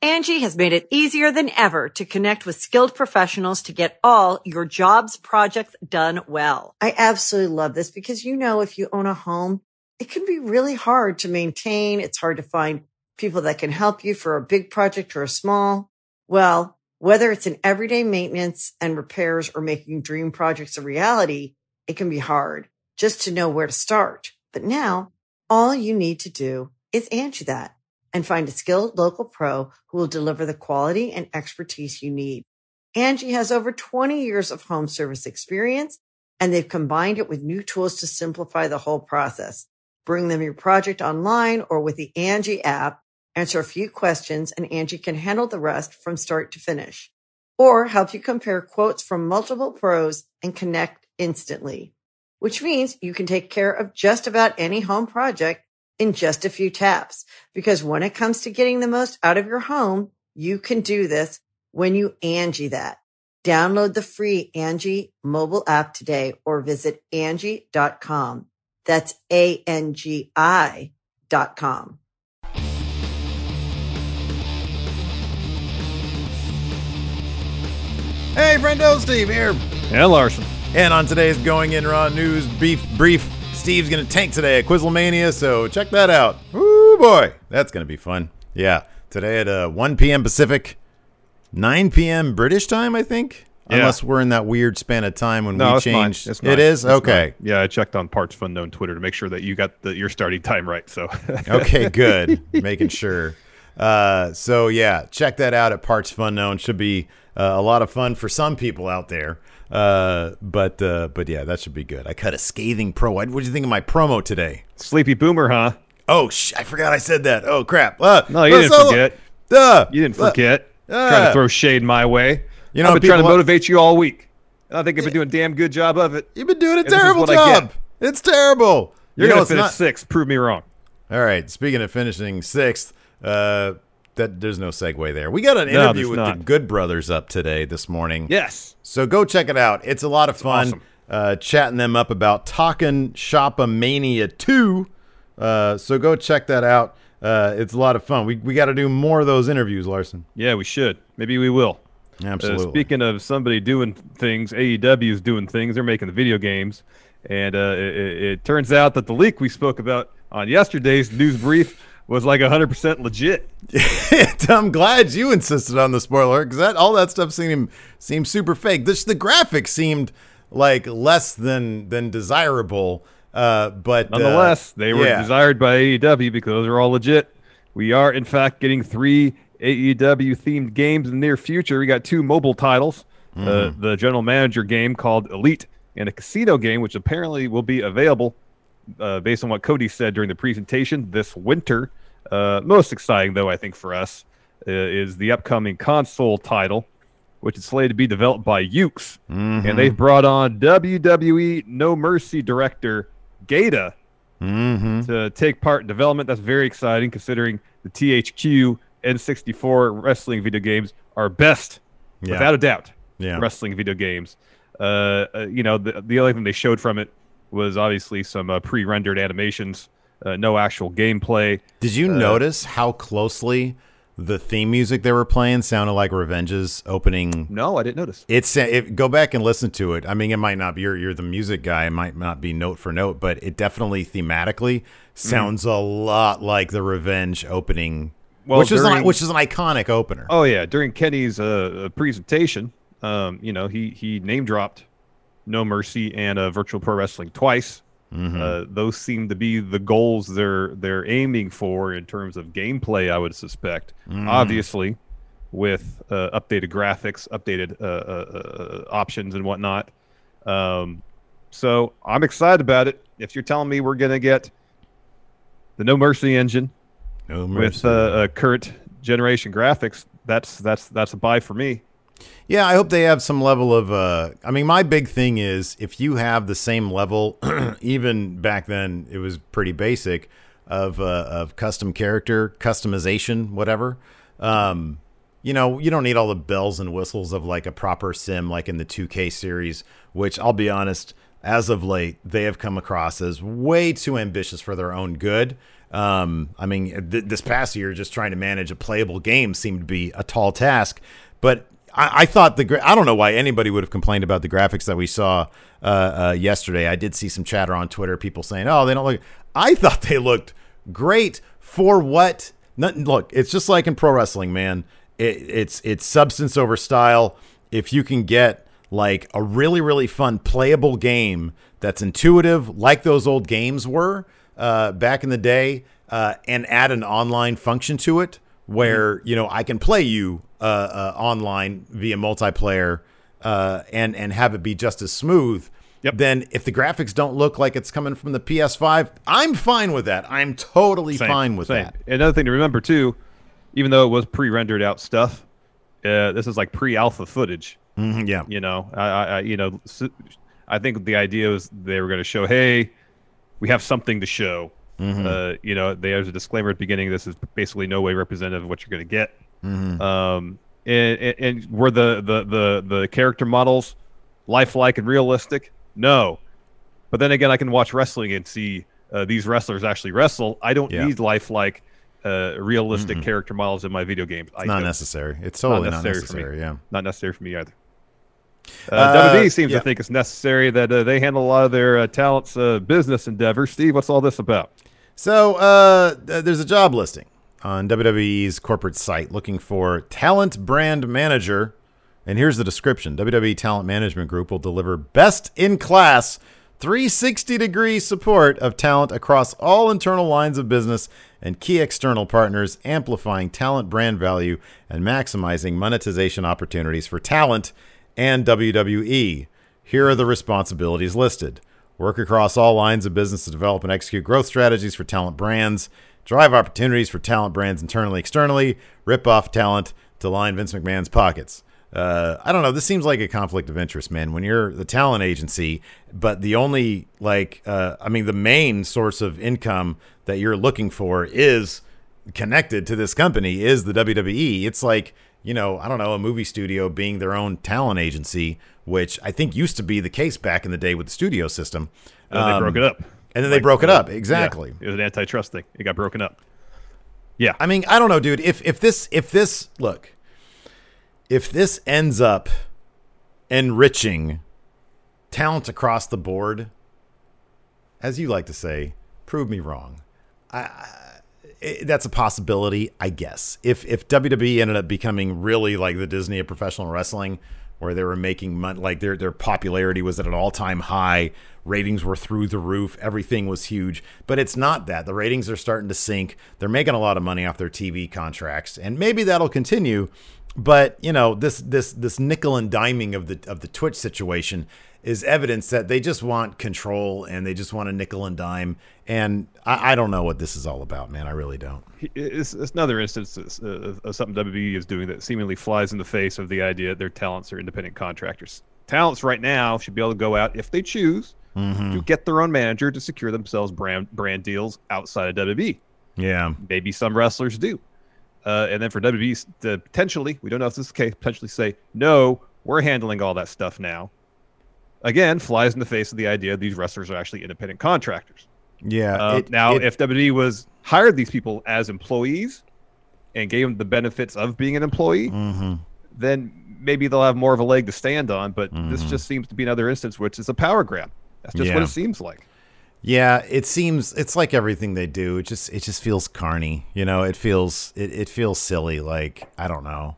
Angie has made it easier than ever to connect with skilled professionals to get all your jobs projects done well. I absolutely love this because, if you own a home, it can be really hard to maintain. It's hard to find people that can help you for a big project or a small. Well, whether it's in everyday maintenance and repairs or making dream projects a reality, it can be hard just to know where to start. But now all you need to do is Angie that and find a skilled local pro who will deliver the quality and expertise you need. Angie has over 20 years of home service experience, and they've combined it with new tools to simplify the whole process. Bring them your project online or with the Angie app, answer a few questions, and Angie can handle the rest from start to finish. Or help you compare quotes from multiple pros and connect instantly, which means you can take care of just about any home project in just a few taps. Because when it comes to getting the most out of your home, you can do this when you Angie that. Download the free Angie mobile app today or visit Angie.com. That's ANGI.com. Hey, friendo, Steve here. And Larson. And on today's Going In Raw News Brief, Steve's going to tank today at Quizlemania, so check that out. Woo, boy. That's going to be fun. Yeah, today at 1 p.m. Pacific, 9 p.m. British time, I think? Yeah. Unless we're in that weird span of time when we change. It's it is? It's okay. Yeah, I checked on Parts Fun Known Twitter to make sure that you got your starting time right. So okay, good. Making sure. So, yeah, check that out at Parts Fun Known. Should be a lot of fun for some people out there. But yeah, that should be good. I cut a scathing pro. What did you think of my promo today? Sleepy Boomer, huh? Oh, I forgot I said that. Oh, crap. No, you didn't forget. You didn't forget. Trying to throw shade my way. I've been trying to motivate you all week. I think I've been doing a damn good job of it. You've been doing a terrible job. It's terrible. You're going to finish sixth. Prove me wrong. All right. Speaking of finishing sixth, there's no segue there. We got an interview with the Good Brothers up this morning. Yes. So go check it out. It's a lot of fun. Awesome. Chatting them up about Talkin' Shop-A-Mania 2. So go check that out. It's a lot of fun. We got to do more of those interviews, Larson. Yeah, we should. Maybe we will. Absolutely. Speaking of somebody doing things, AEW is doing things. They're making the video games. And it turns out that the leak we spoke about on yesterday's news brief was like 100% legit. I'm glad you insisted on the spoiler because all that stuff seemed super fake. The graphics seemed like less than desirable. But nonetheless, they were desired by AEW because those are all legit. We are, in fact, getting 3 AEW-themed games in the near future. We got 2 mobile titles, the general manager game called Elite and a casino game, which apparently will be available based on what Cody said during the presentation this winter. Most exciting, though, I think, for us, is the upcoming console title, which is slated to be developed by Yuke's. And they've brought on WWE No Mercy director Gata to take part in development. That's very exciting, considering the THQ N64 wrestling video games are best, without a doubt, wrestling video games. The only thing they showed from it was obviously some pre-rendered animations, no actual gameplay. Did you notice how closely the theme music they were playing sounded like Revenge's opening? No, I didn't notice. Go back and listen to it. I mean, it might not be, you're the music guy, it might not be note for note, but it definitely thematically sounds a lot like the Revenge opening, which is an iconic opener. Oh, yeah. During Kenny's presentation, he name-dropped No Mercy and Virtual Pro Wrestling twice. Those seem to be the goals they're aiming for in terms of gameplay, I would suspect. Obviously, with updated graphics, updated options and whatnot. So I'm excited about it. If you're telling me we're going to get the No Mercy engine with current generation graphics, that's a buy for me. Yeah, I hope they have some level of my big thing is if you have the same level, even back then it was pretty basic, of custom character, customization, whatever. You don't need all the bells and whistles of like a proper sim like in the 2K series, which I'll be honest, as of late, they have come across as way too ambitious for their own good. I mean, this past year, just trying to manage a playable game seemed to be a tall task. But I thought I don't know why anybody would have complained about the graphics that we saw yesterday. I did see some chatter on Twitter, people saying, "Oh, they don't look." I thought they looked great for what. Look, it's just like in pro wrestling, man. It's substance over style. If you can get like a really, really fun playable game that's intuitive, like those old games were back in the day, and add an online function to it, where I can play you online via multiplayer and have it be just as smooth. Yep. Then if the graphics don't look like it's coming from the PS5, I'm fine with that. I'm totally fine with that. Another thing to remember too, even though it was pre-rendered out stuff, this is like pre-alpha footage. Mm-hmm, yeah. I think the idea was they were going to show, hey, we have something to show. Mm-hmm. There's a disclaimer at the beginning. This is basically no way representative of what you're going to get. Mm-hmm. And were the character models lifelike and realistic? No. But then again, I can watch wrestling and see these wrestlers actually wrestle. I don't need lifelike, realistic character models in my video games. It's not necessary. It's totally not necessary for me. Yeah. Not necessary for me either. WWE seems to think it's necessary that they handle a lot of their talent's business endeavors. Steve, what's all this about? So there's a job listing on WWE's corporate site looking for talent brand manager. And here's the description. WWE Talent Management Group will deliver best-in-class 360-degree support of talent across all internal lines of business and key external partners, amplifying talent brand value and maximizing monetization opportunities for talent and WWE. Here are the responsibilities listed. Work across all lines of business to develop and execute growth strategies for talent brands, drive opportunities for talent brands internally, externally, rip off talent to line Vince McMahon's pockets. I don't know. This seems like a conflict of interest, man. When you're the talent agency, but the only the main source of income that you're looking for is connected to this company is the WWE. It's like, I don't know, a movie studio being their own talent agency, which I think used to be the case back in the day with the studio system. They broke it up. And then they broke it up. Exactly. Yeah, it was an antitrust thing. It got broken up. Yeah. I mean, I don't know, dude. If this ends up enriching talent across the board, as you like to say, prove me wrong. That's a possibility, I guess. If WWE ended up becoming really like the Disney of professional wrestling, where they were making money, like their popularity was at an all-time high, ratings were through the roof, everything was huge. But it's not that. The ratings are starting to sink. They're making a lot of money off their TV contracts, and maybe that'll continue. But this nickel and diming of the Twitch situation is evidence that they just want control and they just want a nickel and dime. And I don't know what this is all about, man. I really don't. It's another instance of something WWE is doing that seemingly flies in the face of the idea that their talents are independent contractors. Talents right now should be able to go out if they choose to get their own manager to secure themselves brand deals outside of WWE. Yeah, maybe some wrestlers do. And then for WWE to potentially, we don't know if this is the case, potentially say, no, we're handling all that stuff now. Again, flies in the face of the idea these wrestlers are actually independent contractors. Yeah. If WWE hired these people as employees and gave them the benefits of being an employee, then maybe they'll have more of a leg to stand on. But this just seems to be another instance which is a power grab. That's just what it seems like. Yeah, it's like everything they do. It just feels carny. It feels silly. Like, I don't know.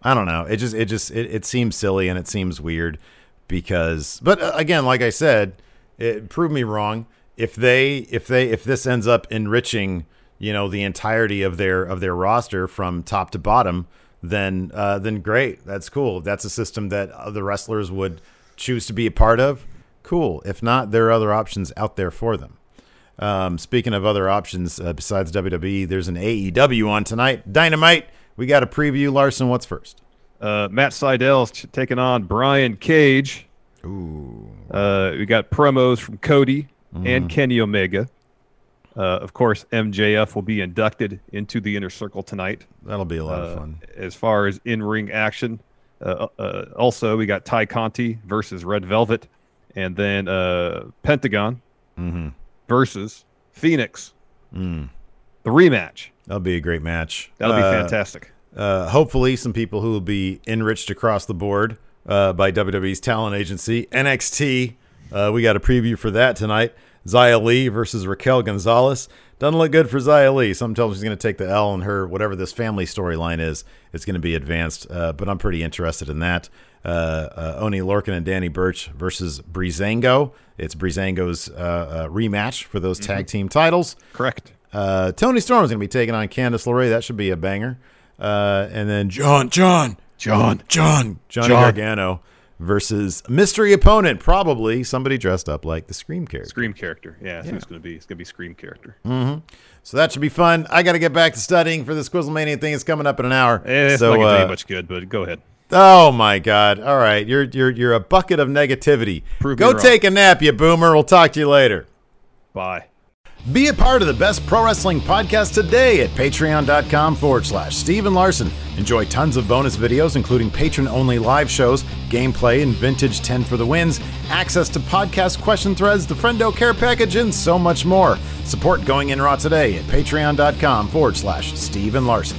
It seems silly and it seems weird but again, like I said, prove me wrong. If this ends up enriching, the entirety of their roster from top to bottom, then great. That's cool. If that's a system that the wrestlers would choose to be a part of, cool. If not, there are other options out there for them. Speaking of other options, besides WWE, there's an AEW on tonight. Dynamite. We got a preview. Larson, what's first? Matt Seidel's taking on Brian Cage. Ooh. We got promos from Cody and Kenny Omega. Of course, MJF will be inducted into the Inner Circle tonight. That'll be a lot of fun. As far as in-ring action, also we got Ty Conti versus Red Velvet, and then Pentagon versus Phoenix. The rematch. That'll be a great match. That'll be fantastic. Hopefully some people who will be enriched across the board by WWE's talent agency, NXT. We got a preview for that tonight. Xia Li versus Raquel Gonzalez. Doesn't look good for Xia Li. Some tell me she's going to take the L, and her, whatever this family storyline is, it's going to be advanced. But I'm pretty interested in that. Oni Lorcan and Danny Burch versus Breezango. It's Breezango's rematch for those tag team titles. Correct. Tony Storm is going to be taking on Candice LeRae. That should be a banger. And then Johnny Gargano versus mystery opponent, probably somebody dressed up like the Scream character. Scream character, yeah. Who it's going to be? It's going to be Scream character. So that should be fun. I got to get back to studying for this Quizlemania thing. It's coming up in an hour. It's so, not going to do much good, but go ahead. Oh my God! All right, you're a bucket of negativity. Go take a nap, you boomer. We'll talk to you later. Bye. Be a part of the best pro wrestling podcast today at patreon.com/Steven Larson. Enjoy tons of bonus videos, including patron-only live shows, gameplay, and vintage 10 for the wins, access to podcast question threads, the Friendo Care Package, and so much more. Support Going In Raw today at patreon.com/Steven Larson.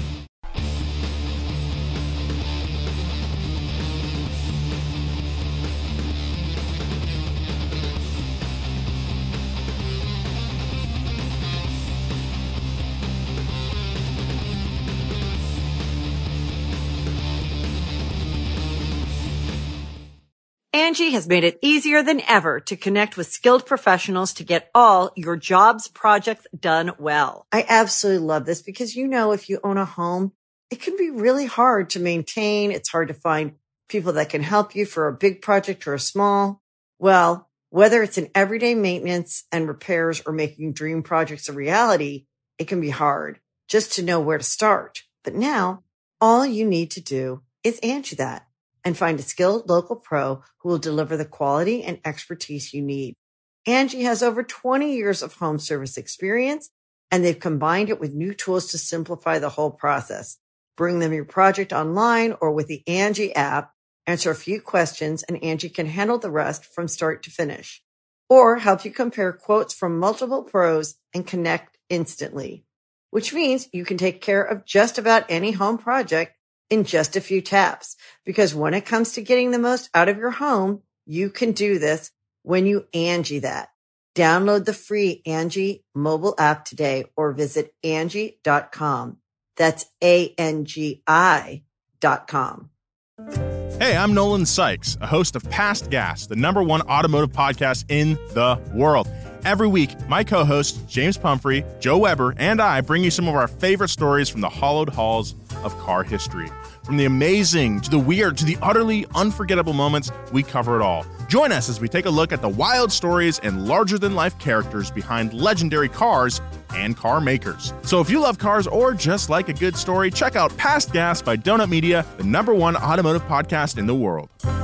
Angie has made it easier than ever to connect with skilled professionals to get all your jobs projects done well. I absolutely love this because, you know, if you own a home, it can be really hard to maintain. It's hard to find people that can help you for a big project or a small. Well, whether it's in everyday maintenance and repairs or making dream projects a reality, it can be hard just to know where to start. But now all you need to do is Angie that and find a skilled local pro who will deliver the quality and expertise you need. Angie has over 20 years of home service experience, and they've combined it with new tools to simplify the whole process. Bring them your project online or with the Angie app, answer a few questions, and Angie can handle the rest from start to finish. Or help you compare quotes from multiple pros and connect instantly, which means you can take care of just about any home project in just a few taps. Because when it comes to getting the most out of your home, you can do this when you Angie that. Download the free Angie mobile app today or visit Angie.com. That's ANGI.com. Hey, I'm Nolan Sykes, a host of Past Gas, the #1 automotive podcast in the world. Every week, my co-hosts, James Pumphrey, Joe Weber, and I bring you some of our favorite stories from the hallowed halls of car history. From the amazing, to the weird, to the utterly unforgettable moments, we cover it all. Join us as we take a look at the wild stories and larger-than-life characters behind legendary cars and car makers. So if you love cars or just like a good story, check out Past Gas by Donut Media, the #1 automotive podcast in the world.